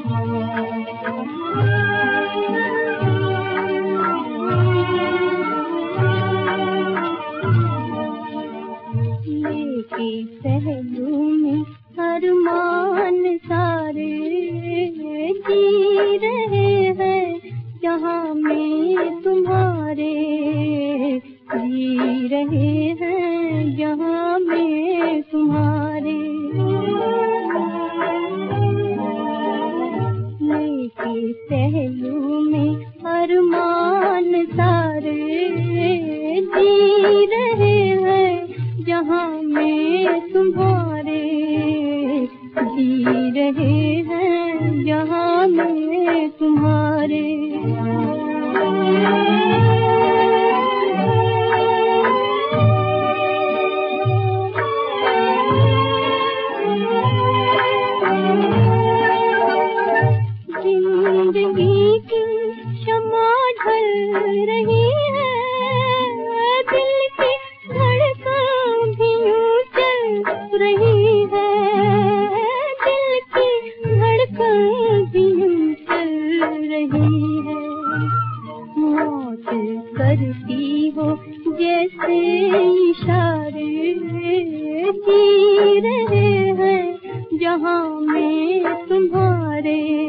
पहलू में अरमान सारे जी रहे हैं, जहाँ में तुम्हारे जी रहे हैं, जहाँ में तुम्हारे। लेके पहलू में अरमान सारे जी रहे हैं, जहाँ में तुम्हारे जी रहे हैं, जहाँ में तुम्हारे। जिंदगी की शम्मा ढल रही है, दिल की धड़कन भी यूं चल रही है, दिल की धड़कन भी यूं चल रही है। मौत करती हो जैसे इशारे जी रहे हैं, जहाँ में तुम्हारे